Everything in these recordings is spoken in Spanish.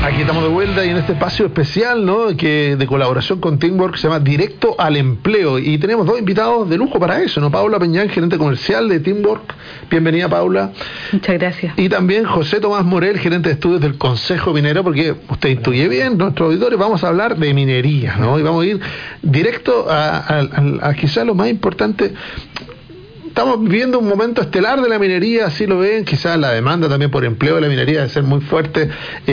Aquí estamos de vuelta y en este espacio especial, ¿no?, que de colaboración con Teamwork se llama Directo al Empleo, y tenemos dos invitados de lujo para eso, ¿no? Paula Peñán, gerente comercial de Teamwork. Bienvenida, Paula. Muchas gracias. Y también José Tomás Morel, gerente de estudios del Consejo Minero, porque usted intuye bien, nuestros auditores, vamos a hablar de minería, ¿no? Y vamos a ir directo a quizás lo más importante. Estamos viviendo un momento estelar de la minería, así lo ven, quizás la demanda también por empleo de la minería debe ser muy fuerte,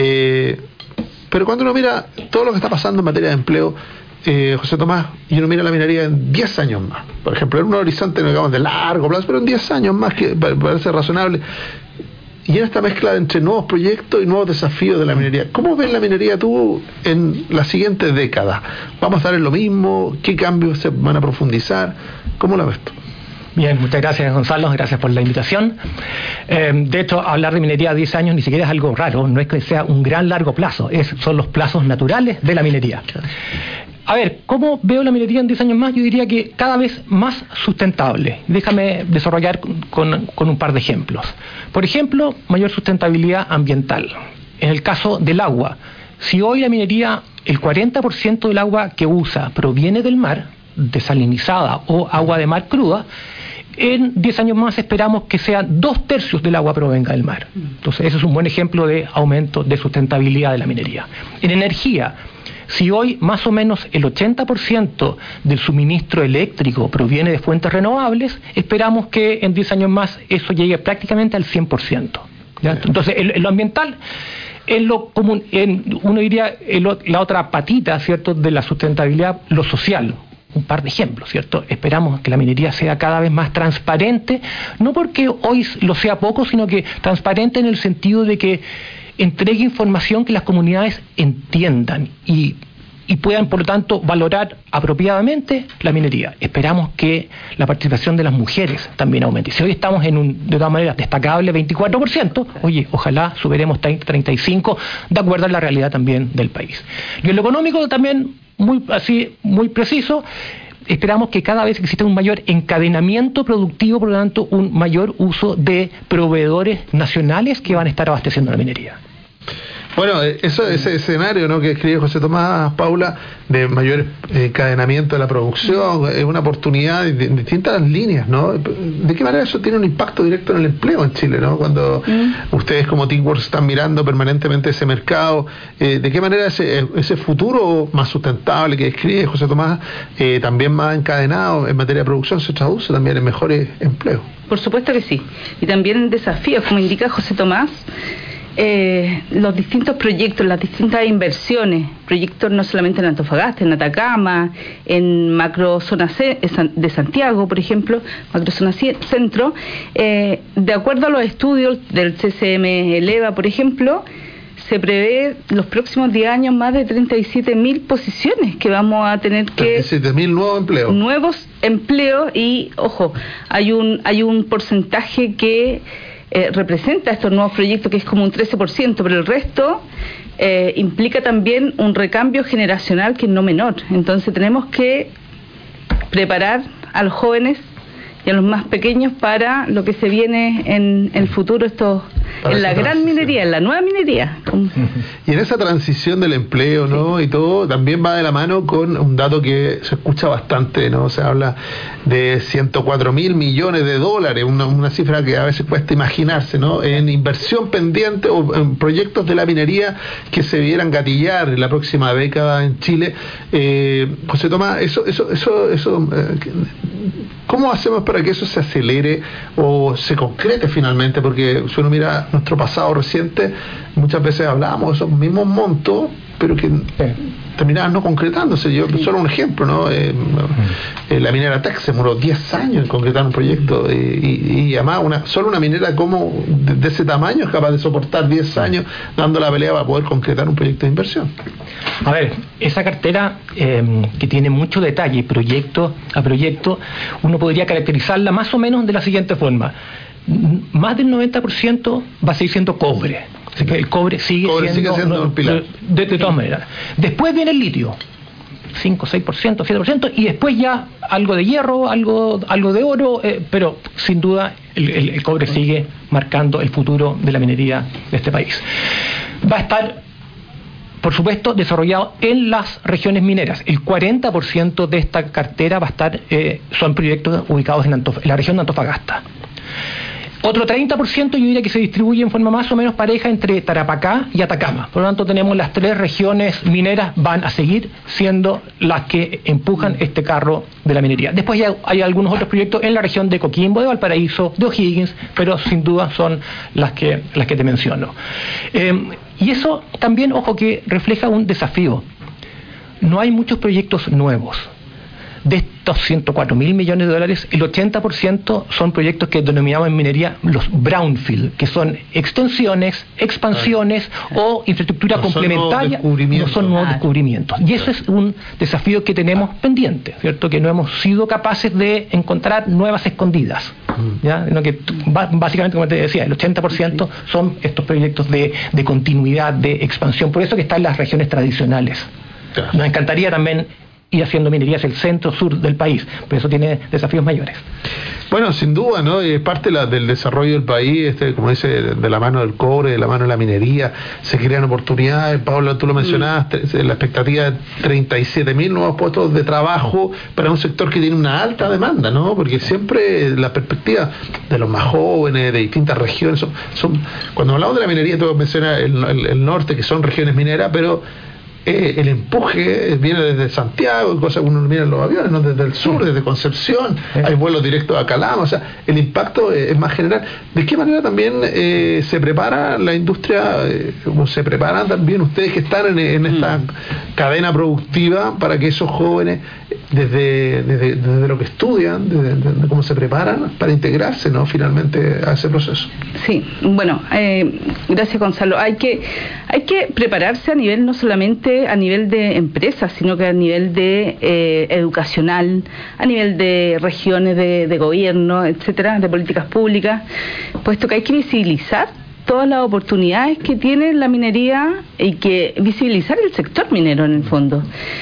pero cuando uno mira todo lo que está pasando en materia de empleo, José Tomás, y uno mira la minería en 10 años más, por ejemplo, en un horizonte, digamos, de largo plazo, pero en 10 años más, que parece razonable, y en esta mezcla entre nuevos proyectos y nuevos desafíos de la minería, ¿cómo ves la minería tú en las siguientes décadas? ¿Vamos a estar en lo mismo? ¿Qué cambios se van a profundizar? ¿Cómo la ves tú? Bien, muchas gracias, Gonzalo, gracias por la invitación. De hecho, hablar de minería a 10 años ni siquiera es algo raro, no es que sea un gran largo plazo, son los plazos naturales de la minería. A ver, ¿cómo veo la minería en 10 años más? Yo diría que cada vez más sustentable. Déjame desarrollar con un par de ejemplos. Por ejemplo, mayor sustentabilidad ambiental. En el caso del agua, si hoy la minería, el 40% del agua que usa proviene del mar, desalinizada o agua de mar cruda, en 10 años más esperamos que sean 2/3 del agua provenga del mar. Entonces, ese es un buen ejemplo de aumento de sustentabilidad de la minería. En energía, si hoy más o menos el 80% del suministro eléctrico proviene de fuentes renovables, esperamos que en 10 años más eso llegue prácticamente al 100%. ¿Ya? Entonces, en lo ambiental, en lo común, uno diría la otra patita, ¿cierto?, de la sustentabilidad, lo social. Un par de ejemplos, ¿cierto? Esperamos que la minería sea cada vez más transparente, no porque hoy lo sea poco, sino que transparente en el sentido de que entregue información que las comunidades entiendan y puedan, por lo tanto, valorar apropiadamente la minería. Esperamos que la participación de las mujeres también aumente. Si hoy estamos en un, de todas maneras, destacable 24%, oye, ojalá superemos 35%, de acuerdo a la realidad también del país. Y en lo económico también, muy preciso, esperamos que cada vez exista un mayor encadenamiento productivo, por lo tanto, un mayor uso de proveedores nacionales que van a estar abasteciendo la minería. Bueno, ese escenario, ¿no?, que escribe José Tomás, Paula, de mayor encadenamiento de la producción, es una oportunidad en distintas líneas, ¿no? ¿De qué manera eso tiene un impacto directo en el empleo en Chile, ¿no? Cuando ustedes como Teamworks están mirando permanentemente ese mercado, ¿de qué manera ese futuro más sustentable que escribe José Tomás, también más encadenado en materia de producción, se traduce también en mejores empleos? Por supuesto que sí. Y también en desafíos, como indica José Tomás, los distintos proyectos, las distintas inversiones, proyectos no solamente en Antofagasta, en Atacama, en macrozona de Santiago, por ejemplo, macrozona centro, de acuerdo a los estudios del CCM Eleva, por ejemplo, se prevé los próximos 10 años más de 37.000 posiciones que vamos a tener que... 37.000 nuevos empleos. Nuevos empleos y, ojo, hay un porcentaje que representa estos nuevos proyectos, que es como un 13%, pero el resto implica también un recambio generacional que es no menor. Entonces tenemos que preparar a los jóvenes y a los más pequeños para lo que se viene en el futuro, en la gran minería, en la nueva minería. Y en esa transición del empleo, ¿no?, y todo, también va de la mano con un dato que se escucha bastante, ¿no? Se habla de 104.000 millones de dólares, una cifra que a veces cuesta imaginarse, ¿no?, en inversión pendiente o en proyectos de la minería que se vieran gatillar en la próxima década en Chile. José Tomás, ¿cómo hacemos para que eso se acelere o se concrete finalmente? Porque si uno mira nuestro pasado reciente, muchas veces hablábamos de esos mismos montos, pero que terminaban no concretándose. Solo un ejemplo, ¿no? La minera Teck se demoró 10 años en concretar un proyecto y además solo una minera como de ese tamaño es capaz de soportar 10 años dando la pelea para poder concretar un proyecto de inversión. A ver, esa cartera que tiene mucho detalle, proyecto a proyecto, uno podría caracterizarla más o menos de la siguiente forma. Más del 90% va a seguir siendo cobre. Así que el cobre sigue siendo un pilar. De todas maneras. Después viene el litio. 5, 6%, 7%, y después ya algo de hierro, algo de oro, pero sin duda el cobre sigue marcando el futuro de la minería de este país. Va a estar por supuesto, desarrollado en las regiones mineras. El 40% de esta cartera va a estar, son proyectos ubicados en la región de Antofagasta. Otro 30% yo diría que se distribuye en forma más o menos pareja entre Tarapacá y Atacama. Por lo tanto, tenemos las 3 regiones mineras van a seguir siendo las que empujan este carro de la minería. Después hay algunos otros proyectos en la región de Coquimbo, de Valparaíso, de O'Higgins, pero sin duda son las que te menciono. Y eso también, ojo, que refleja un desafío. No hay muchos proyectos nuevos. De estos 104.000 millones de dólares, el 80% son proyectos que denominamos en minería los brownfield, que son extensiones, expansiones o infraestructura complementaria, no son nuevos descubrimientos. Y ese es un desafío que tenemos pendiente, ¿cierto? Que no hemos sido capaces de encontrar nuevas escondidas. ¿Ya? Sino que básicamente, como te decía, el 80% son estos proyectos de continuidad, de expansión. Por eso que están las regiones tradicionales. Nos encantaría también ir haciendo minería hacia el centro-sur del país, pero eso tiene desafíos mayores. Bueno, sin duda, ¿no? Es parte del desarrollo del país, como dice, de la mano del cobre, de la mano de la minería, se crean oportunidades. Paula, tú lo mencionabas, la expectativa de 37.000 nuevos puestos de trabajo para un sector que tiene una alta demanda, ¿no? Porque siempre la perspectiva de los más jóvenes, de distintas regiones, cuando hablamos de la minería, tú mencionas el norte, que son regiones mineras, pero el empuje viene desde Santiago, cosa que uno mira en los aviones, ¿no? Desde el sur, desde Concepción, hay vuelos directos a Calama, o sea, el impacto es más general. ¿De qué manera también se prepara la industria, o se preparan también ustedes que están en esta cadena productiva para que esos jóvenes, desde lo que estudian, desde cómo se preparan para integrarse, ¿no? Finalmente a ese proceso? Sí, bueno, gracias, Gonzalo. Hay que prepararse a nivel, no solamente a nivel de empresas, sino que a nivel de educacional, a nivel de regiones de gobierno, etcétera, de políticas públicas, puesto que hay que visibilizar todas las oportunidades que tiene la minería y que visibilizar el sector minero en el fondo.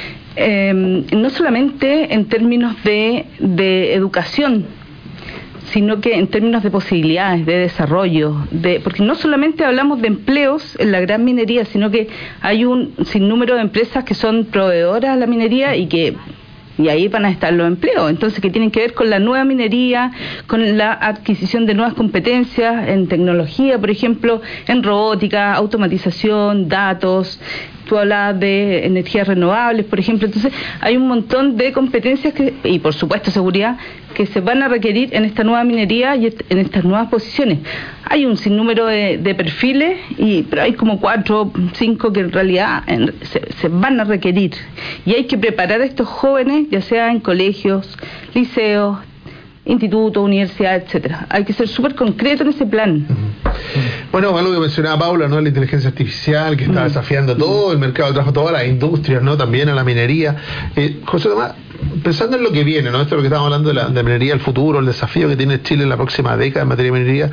No solamente en términos de educación, sino que en términos de posibilidades, de desarrollo, porque no solamente hablamos de empleos en la gran minería, sino que hay un sinnúmero de empresas que son proveedoras a la minería y ahí van a estar los empleos, entonces que tienen que ver con la nueva minería, con la adquisición de nuevas competencias en tecnología, por ejemplo, en robótica, automatización, datos. Tú hablabas de energías renovables, por ejemplo. Entonces hay un montón de competencias y por supuesto seguridad que se van a requerir en esta nueva minería y en estas nuevas posiciones. Hay un sinnúmero de perfiles, pero hay como 4 o 5 que en realidad se van a requerir. Y hay que preparar a estos jóvenes, ya sea en colegios, liceos, institutos, universidades, etcétera. Hay que ser súper concreto en ese plan. Bueno, algo que mencionaba Paula, ¿no? La inteligencia artificial que está desafiando todo el mercado de trabajo, todas las industrias, ¿no? También a la minería. José Tomás, pensando en lo que viene, ¿no? Esto es lo que estamos hablando de minería, el futuro, el desafío que tiene Chile en la próxima década en materia de minería.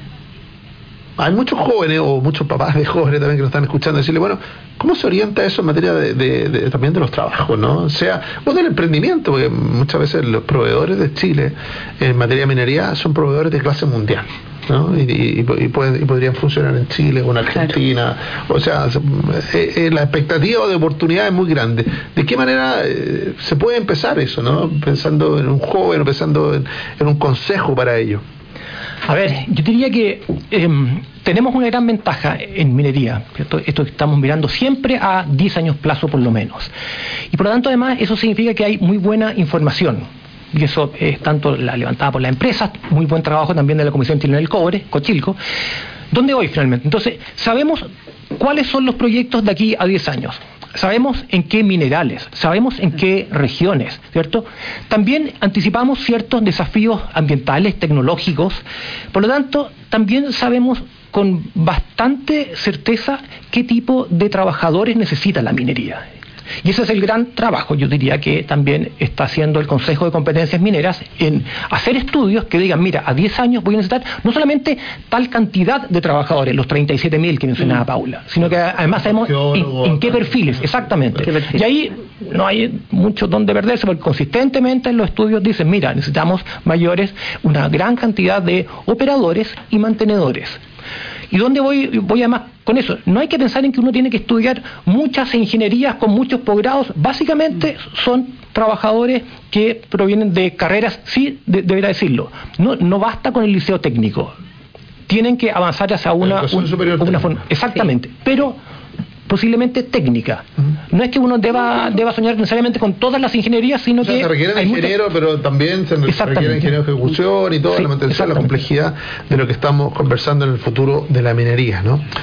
Hay muchos jóvenes o muchos papás de jóvenes también que nos están escuchando decirle, bueno, ¿cómo se orienta eso en materia también de los trabajos, ¿no? O sea, o del emprendimiento, porque muchas veces los proveedores de Chile en materia de minería son proveedores de clase mundial, ¿no? Y podrían funcionar en Chile o en Argentina. Claro. O sea, la expectativa de oportunidad es muy grande. ¿De qué manera se puede empezar eso, ¿no? Pensando en un joven o pensando en un consejo para ello. A ver, yo diría que tenemos una gran ventaja en minería, ¿cierto? Esto estamos mirando siempre a 10 años plazo por lo menos. Y por lo tanto, además, eso significa que hay muy buena información. Y eso es tanto la levantada por las empresas, muy buen trabajo también de la Comisión Chilena del Cobre, Cochilco. ¿Dónde voy finalmente? Entonces, sabemos cuáles son los proyectos de aquí a 10 años. Sabemos en qué minerales, sabemos en qué regiones, ¿cierto? También anticipamos ciertos desafíos ambientales, tecnológicos. Por lo tanto, también sabemos con bastante certeza qué tipo de trabajadores necesita la minería. Y ese es el gran trabajo, yo diría, que también está haciendo el Consejo de Competencias Mineras en hacer estudios que digan, mira, a 10 años voy a necesitar no solamente tal cantidad de trabajadores, los 37.000 que mencionaba Paula, sino que además sabemos en qué perfiles, exactamente. Y ahí no hay mucho donde perderse, porque consistentemente en los estudios dicen, mira, necesitamos una gran cantidad de operadores y mantenedores. ¿Y dónde voy además con eso? No hay que pensar en que uno tiene que estudiar muchas ingenierías con muchos posgrados. Básicamente son trabajadores que provienen de carreras, sí, deberá decirlo. No basta con el liceo técnico. Tienen que avanzar hacia una forma. Exactamente. Sí. Pero posiblemente técnica. No es que uno deba soñar necesariamente con todas las ingenierías, sino que... Se requiere de ingeniero, pero también se requiere de ingeniero de ejecución y toda la mantención, la complejidad de lo que estamos conversando en el futuro de la minería, ¿no?